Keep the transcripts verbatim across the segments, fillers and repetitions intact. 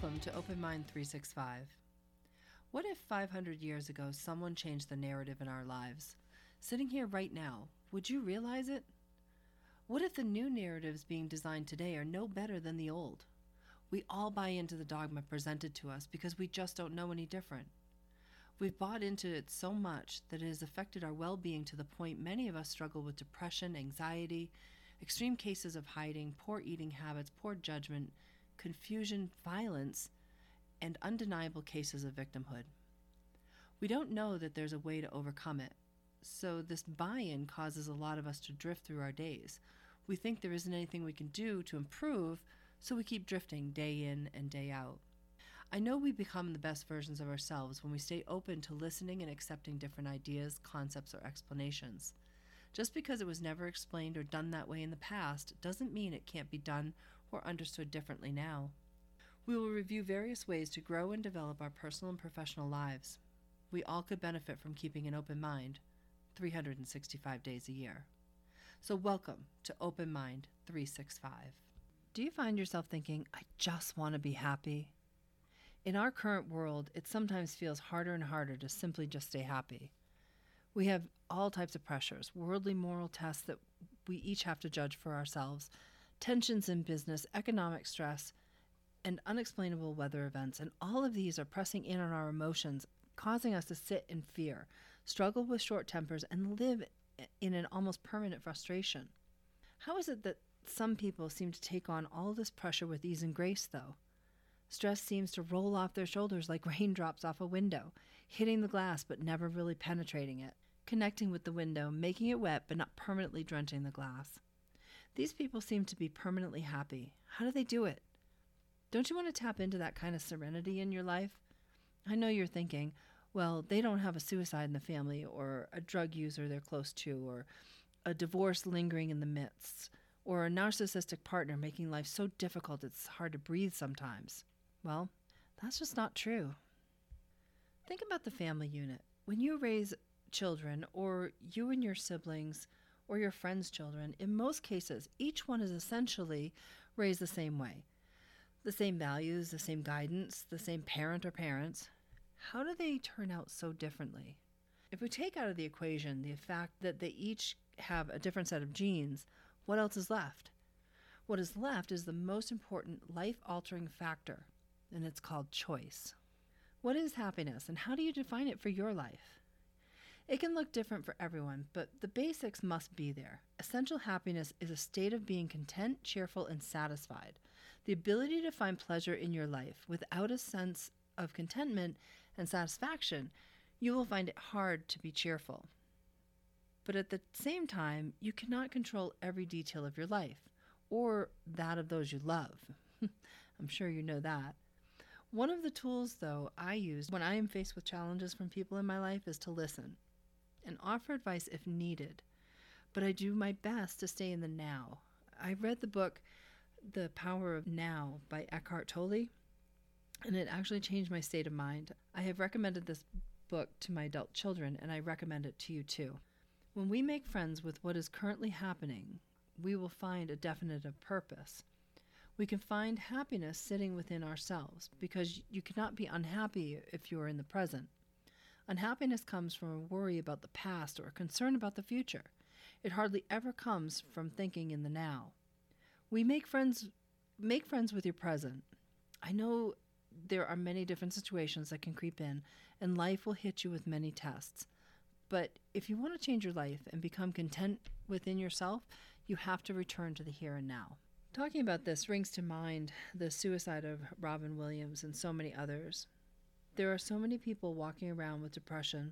Welcome to Open Mind three sixty-five. What if five hundred years ago someone changed the narrative in our lives? Sitting here right now, would you realize it? What if the new narratives being designed today are no better than the old? We all buy into the dogma presented to us because we just don't know any different. We've bought into it so much that it has affected our well-being to the point many of us struggle with depression, anxiety, extreme cases of hiding, poor eating habits, poor judgment, confusion, violence, and undeniable cases of victimhood. We don't know that there's a way to overcome it, so this buy-in causes a lot of us to drift through our days. We think there isn't anything we can do to improve, so we keep drifting day in and day out. I know we become the best versions of ourselves when we stay open to listening and accepting different ideas, concepts, or explanations. Just because it was never explained or done that way in the past doesn't mean it can't be done or understood differently now. We will review various ways to grow and develop our personal and professional lives. We all could benefit from keeping an open mind three hundred sixty-five days a year. So welcome to Open Mind three sixty-five. Do you find yourself thinking, I just want to be happy? In our current world, it sometimes feels harder and harder to simply just stay happy. We have all types of pressures, worldly moral tests that we each have to judge for ourselves, tensions in business, economic stress, and unexplainable weather events, and all of these are pressing in on our emotions, causing us to sit in fear, struggle with short tempers, and live in an almost permanent frustration. How is it that some people seem to take on all this pressure with ease and grace, though? Stress seems to roll off their shoulders like raindrops off a window, hitting the glass but never really penetrating it, connecting with the window, making it wet but not permanently drenching the glass. These people seem to be permanently happy. How do they do it? Don't you want to tap into that kind of serenity in your life? I know you're thinking, well, they don't have a suicide in the family, or a drug user they're close to, or a divorce lingering in the midst, or a narcissistic partner making life so difficult it's hard to breathe sometimes. Well, that's just not true. Think about the family unit. When you raise children, or you and your siblings, or your friends' children, in most cases, each one is essentially raised the same way. The same values, the same guidance, the same parent or parents. How do they turn out so differently? If we take out of the equation the fact that they each have a different set of genes, what else is left? What is left is the most important life-altering factor, and it's called choice. What is happiness, and how do you define it for your life? It can look different for everyone, but the basics must be there. Essential happiness is a state of being content, cheerful, and satisfied. The ability to find pleasure in your life without a sense of contentment and satisfaction, you will find it hard to be cheerful. But at the same time, you cannot control every detail of your life, or that of those you love. I'm sure you know that. One of the tools, though, I use when I am faced with challenges from people in my life is to listen and offer advice if needed. But I do my best to stay in the now. I read the book The Power of Now by Eckhart Tolle, and it actually changed my state of mind. I have recommended this book to my adult children, and I recommend it to you too. When we make friends with what is currently happening, we will find a definitive purpose. We can find happiness sitting within ourselves, because you cannot be unhappy if you are in the present. Unhappiness comes from a worry about the past or a concern about the future. It hardly ever comes from thinking in the now. We make friends, make friends with your present. I know there are many different situations that can creep in, and life will hit you with many tests. But if you want to change your life and become content within yourself, you have to return to the here and now. Talking about this brings to mind the suicide of Robin Williams and so many others. There are so many people walking around with depression,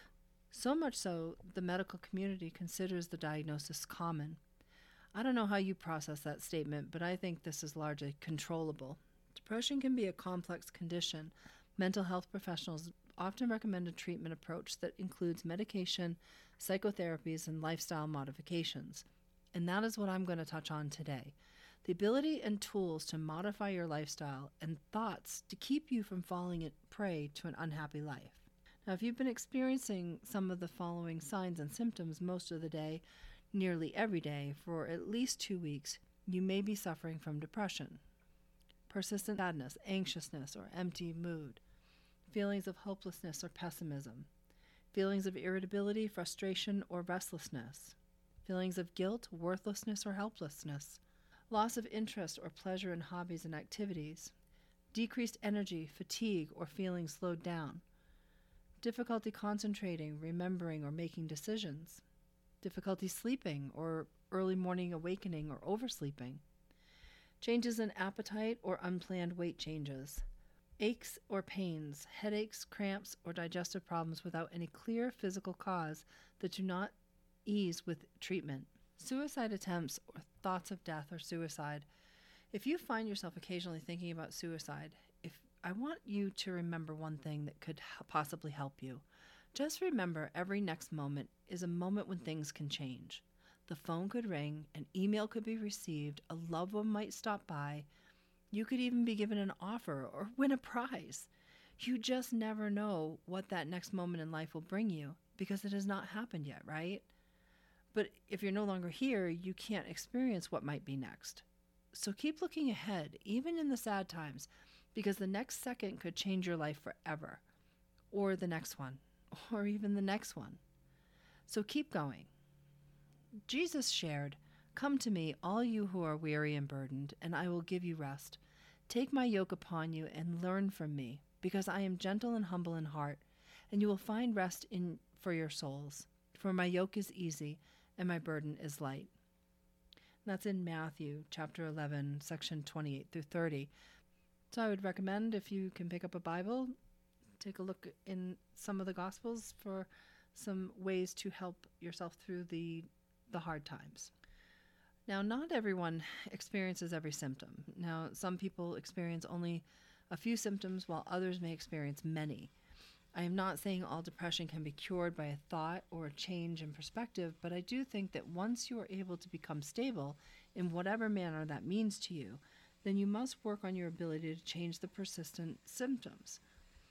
so much so the medical community considers the diagnosis common. I don't know how you process that statement, but I think this is largely controllable. Depression can be a complex condition. Mental health professionals often recommend a treatment approach that includes medication, psychotherapies, and lifestyle modifications. And that is what I'm going to touch on today. The ability and tools to modify your lifestyle and thoughts to keep you from falling prey to an unhappy life. Now, if you've been experiencing some of the following signs and symptoms most of the day, nearly every day, for at least two weeks, you may be suffering from depression. persistent sadness, anxiousness, or empty mood, feelings of hopelessness or pessimism, feelings of irritability, frustration, or restlessness, feelings of guilt, worthlessness, or helplessness, loss of interest or pleasure in hobbies and activities, decreased energy, fatigue, or feeling slowed down, difficulty concentrating, remembering, or making decisions, difficulty sleeping or early morning awakening or oversleeping, changes in appetite or unplanned weight changes, aches or pains, headaches, cramps, or digestive problems without any clear physical cause that do not ease with treatment, suicide attempts or thoughts of death or suicide. If you find yourself occasionally thinking about suicide, if I want you to remember one thing that could possibly help you. Just remember every next moment is a moment when things can change. The phone could ring, an email could be received, a loved one might stop by. You could even be given an offer or win a prize. You just never know what that next moment in life will bring you because it has not happened yet, right? But if you're no longer here, you can't experience what might be next. So keep looking ahead, even in the sad times, because the next second could change your life forever, or the next one, or even the next one. So keep going. Jesus shared, "Come to me, all you who are weary and burdened, and I will give you rest. Take my yoke upon you and learn from me, because I am gentle and humble in heart, and you will find rest in for your souls. For my yoke is easy, and my burden is light." And that's in Matthew chapter eleven, section twenty-eight through thirty. So I would recommend, if you can pick up a Bible, take a look in some of the Gospels for some ways to help yourself through the the hard times. Now, not everyone experiences every symptom. Now, some people experience only a few symptoms while others may experience many. I am not saying all depression can be cured by a thought or a change in perspective, but I do think that once you are able to become stable in whatever manner that means to you, then you must work on your ability to change the persistent symptoms.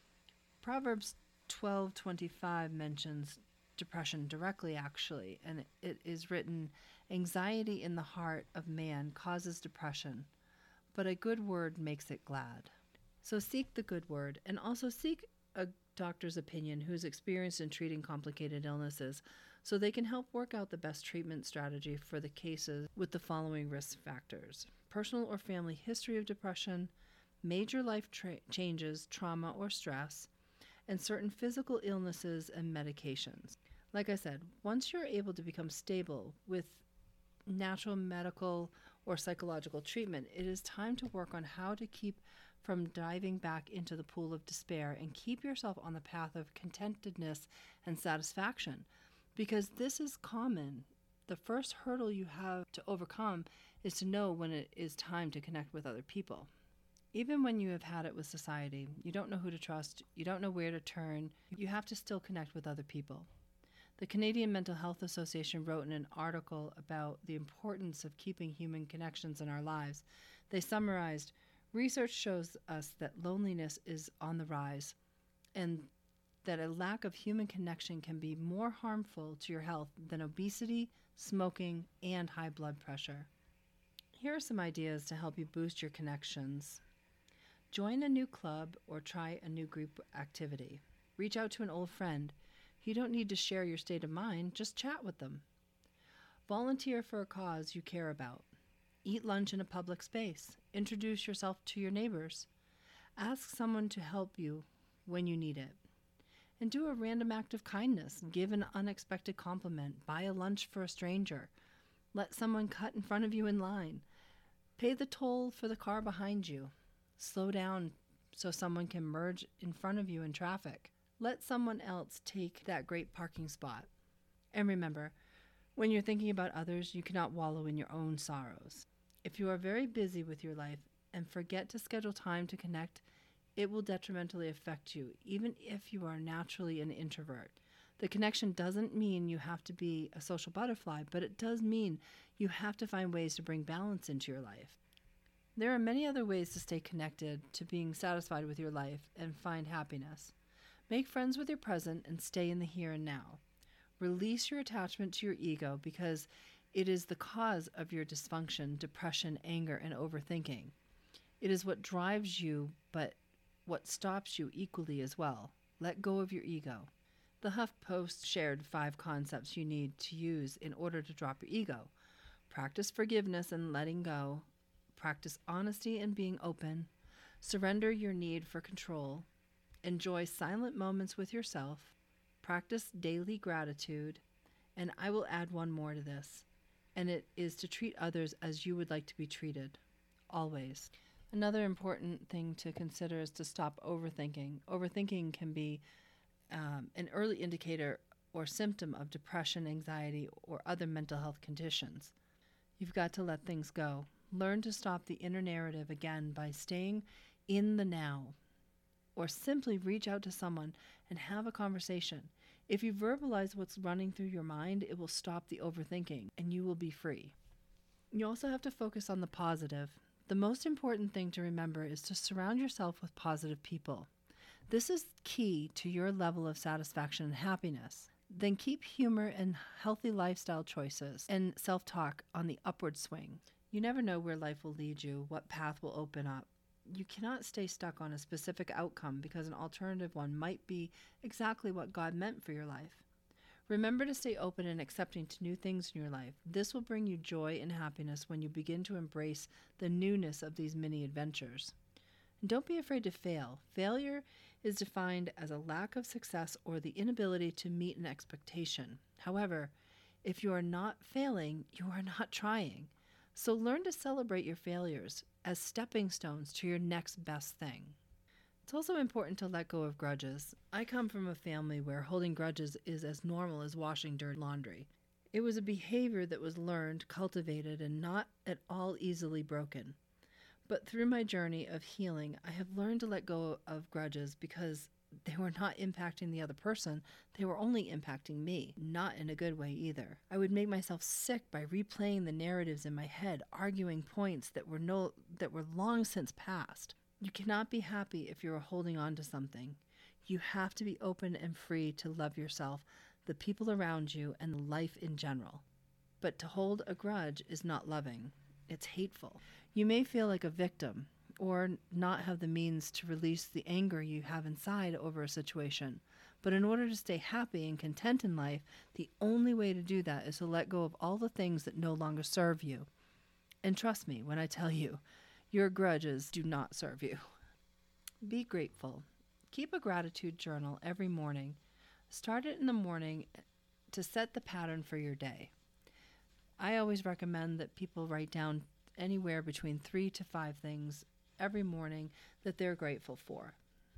Proverbs twelve twenty-five mentions depression directly, actually, and it is written, "Anxiety in the heart of man causes depression, but a good word makes it glad." So seek the good word, and also seek a doctor's opinion who is experienced in treating complicated illnesses, so they can help work out the best treatment strategy for the cases with the following risk factors: personal or family history of depression, major life tra- changes, trauma or stress, and certain physical illnesses and medications. Like I said, once you're able to become stable with natural medical or psychological treatment, it is time to work on how to keep from diving back into the pool of despair and keep yourself on the path of contentedness and satisfaction, because this is common. The first hurdle you have to overcome is to know when it is time to connect with other people. Even when you have had it with society, you don't know who to trust, you don't know where to turn, you have to still connect with other people. The Canadian Mental Health Association wrote in an article about the importance of keeping human connections in our lives. They summarized, "Research shows us that loneliness is on the rise, and that a lack of human connection can be more harmful to your health than obesity, smoking, and high blood pressure." Here are some ideas to help you boost your connections. Join a new club or try a new group activity. Reach out to an old friend. You don't need to share your state of mind, just chat with them. Volunteer for a cause you care about. Eat lunch in a public space. Introduce yourself to your neighbors. Ask someone to help you when you need it. And do a random act of kindness. Give an unexpected compliment. Buy a lunch for a stranger. Let someone cut in front of you in line. Pay the toll for the car behind you. Slow down so someone can merge in front of you in traffic. Let someone else take that great parking spot. And remember, when you're thinking about others, you cannot wallow in your own sorrows. If you are very busy with your life and forget to schedule time to connect, it will detrimentally affect you, even if you are naturally an introvert. The connection doesn't mean you have to be a social butterfly, but it does mean you have to find ways to bring balance into your life. There are many other ways to stay connected to being satisfied with your life and find happiness. Make friends with your present and stay in the here and now. Release your attachment to your ego because it is the cause of your dysfunction, depression, anger, and overthinking. It is what drives you, but what stops you equally as well. Let go of your ego. The HuffPost shared five concepts you need to use in order to drop your ego. Practice forgiveness and letting go. Practice honesty and being open. Surrender your need for control. Enjoy silent moments with yourself. Practice daily gratitude. And I will add one more to this, and it is to treat others as you would like to be treated, always. Another important thing to consider is to stop overthinking. Overthinking can be um, an early indicator or symptom of depression, anxiety, or other mental health conditions. You've got to let things go. Learn to stop the inner narrative again by staying in the now, or simply reach out to someone and have a conversation. If you verbalize what's running through your mind, it will stop the overthinking and you will be free. You also have to focus on the positive. The most important thing to remember is to surround yourself with positive people. This is key to your level of satisfaction and happiness. Then keep humor and healthy lifestyle choices and self-talk on the upward swing. You never know where life will lead you, what path will open up. You cannot stay stuck on a specific outcome because an alternative one might be exactly what God meant for your life. Remember to stay open and accepting to new things in your life. This will bring you joy and happiness when you begin to embrace the newness of these mini adventures. And don't be afraid to fail. Failure is defined as a lack of success or the inability to meet an expectation. However, if you are not failing, you are not trying. So learn to celebrate your failures as stepping stones to your next best thing. It's also important to let go of grudges. I come from a family where holding grudges is as normal as washing dirty laundry. It was a behavior that was learned, cultivated, and not at all easily broken. But through my journey of healing, I have learned to let go of grudges because they were not impacting the other person. They were only impacting me, not in a good way either. I would make myself sick by replaying the narratives in my head, arguing points that were no that were long since past. You cannot be happy if you are holding on to something. You have to be open and free to love yourself, the people around you, and life in general. But to hold a grudge is not loving. It's hateful. You may feel like a victim, or not have the means to release the anger you have inside over a situation. But in order to stay happy and content in life, the only way to do that is to let go of all the things that no longer serve you. And trust me when I tell you, your grudges do not serve you. Be grateful. Keep a gratitude journal every morning. Start it in the morning to set the pattern for your day. I always recommend that people write down anywhere between three to five things every morning that they're grateful for.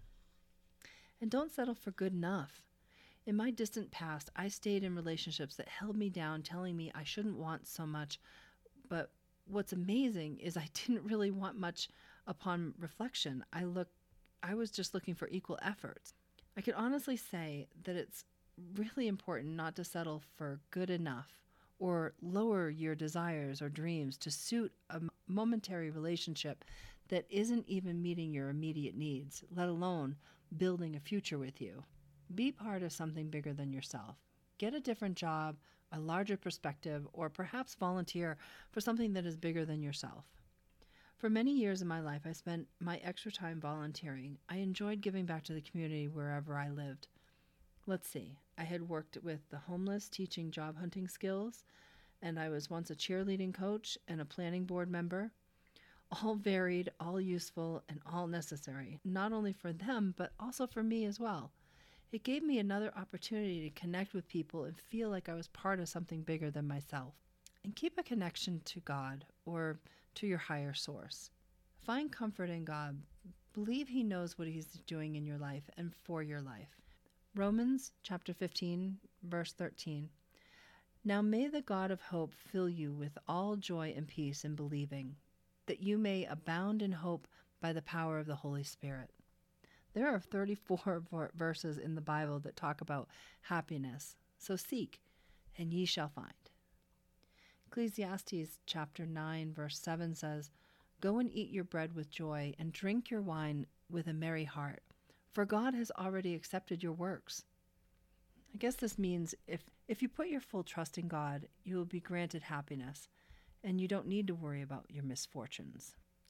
And don't settle for good enough. In my distant past, I stayed in relationships that held me down, telling me I shouldn't want so much. But what's amazing is I didn't really want much upon reflection. I look, I was just looking for equal efforts. I can honestly say that it's really important not to settle for good enough or lower your desires or dreams to suit a momentary relationship that isn't even meeting your immediate needs, let alone building a future with you. Be part of something bigger than yourself. Get a different job, a larger perspective, or perhaps volunteer for something that is bigger than yourself. For many years in my life, I spent my extra time volunteering. I enjoyed giving back to the community wherever I lived. Let's see, I had worked with the homeless, teaching job hunting skills, and I was once a cheerleading coach and a planning board member. All varied, all useful, and all necessary, not only for them, but also for me as well. It gave me another opportunity to connect with people and feel like I was part of something bigger than myself. And keep a connection to God or to your higher source. Find comfort in God. Believe He knows what He's doing in your life and for your life. Romans chapter fifteen, verse thirteen. Now may the God of hope fill you with all joy and peace in believing, that you may abound in hope by the power of the Holy Spirit. There are thirty-four verses in the Bible that talk about happiness. So seek, and ye shall find. Ecclesiastes chapter nine, verse seven says, Go and eat your bread with joy, and drink your wine with a merry heart, for God has already accepted your works. I guess this means if, if you put your full trust in God, you will be granted happiness, and you don't need to worry about your misfortunes.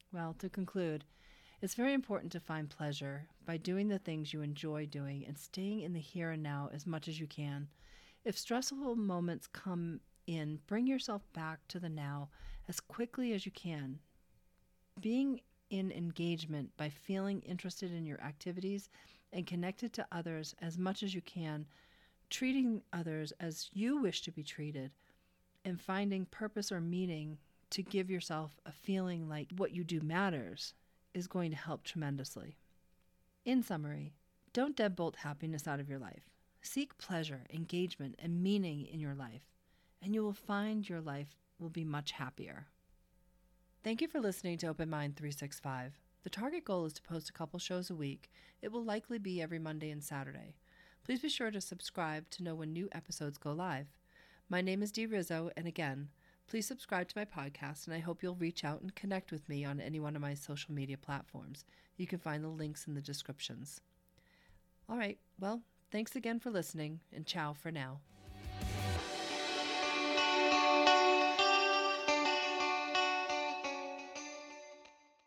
Well, to conclude, it's very important to find pleasure by doing the things you enjoy doing and staying in the here and now as much as you can. If stressful moments come in, bring yourself back to the now as quickly as you can. Being in engagement by feeling interested in your activities and connected to others as much as you can, treating others as you wish to be treated, and finding purpose or meaning to give yourself a feeling like what you do matters is going to help tremendously. In summary, don't deadbolt happiness out of your life. Seek pleasure, engagement, and meaning in your life, and you will find your life will be much happier. Thank you for listening to Open Mind three sixty-five. The target goal is to post a couple shows a week. It will likely be every Monday and Saturday. Please be sure to subscribe to know when new episodes go live. My name is Dee Rizzo, and again, please subscribe to my podcast, and I hope you'll reach out and connect with me on any one of my social media platforms. You can find the links in the descriptions. All right, well, thanks again for listening, and ciao for now.